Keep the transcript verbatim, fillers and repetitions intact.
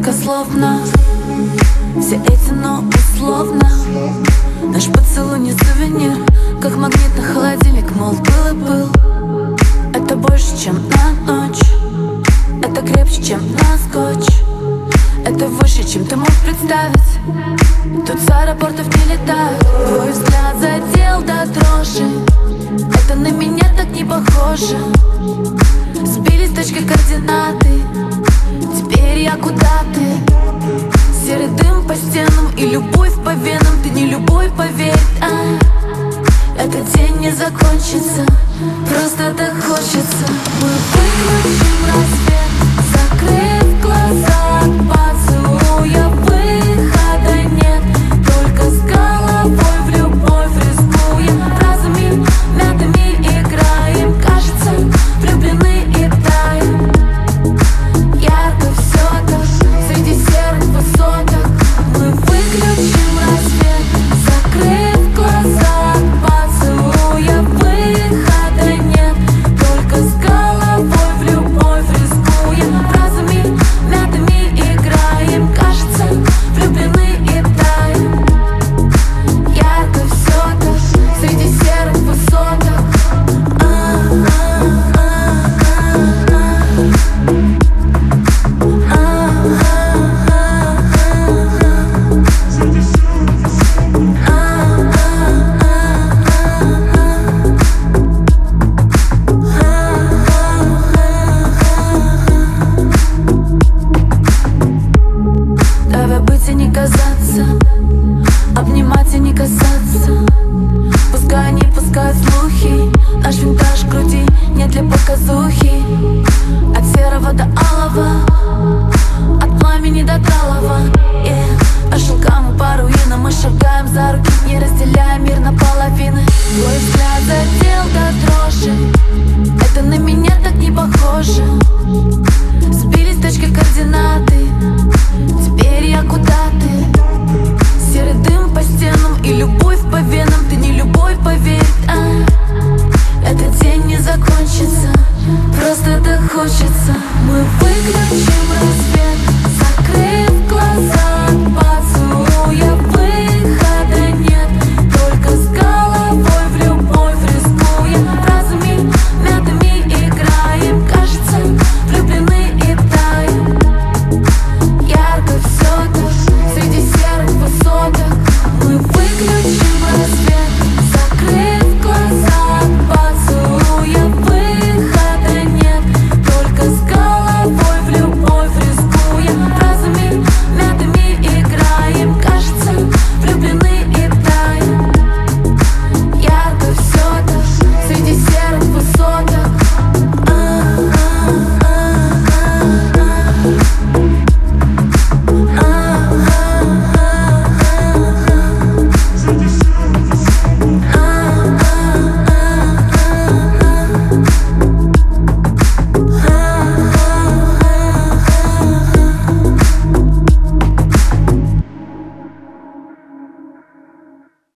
беспрекословно. Все эти, но условно. Наш поцелуй не сувенир, как магнит на холодильник, мол, был и был. Это больше, чем на ночь, это крепче, чем на скотч. Это выше, чем ты мог представить. Тут с аэропортов не летают. Твой взгляд задел до дрожи. Это на меня так не похоже. Сбились точкой координаты. Теперь я куда ты? Серый дым по стенам и любовь по венам. Ты не любой, поверь, а этот день не закончится. Просто так хочется. Мы выключим рассвет, закрыв глаза от поцелуя. Выхода нет, только с головой в любовь рискуем. Фразами мятыми играем, кажется, влюблены и таем. Ярко все так, среди серых высоток. Мы выключим рассвет, закрыв глаза от поцелуя. Выхода нет, только с головой в любовь рискуем. Фразами мятыми играем, кажется, влюблены и таем. Ярко все так, среди серых высоток. Давай быть и не казаться, обнимать и не касаться. Пускай они пускают слухи, наш винтаж в груди не для показухи.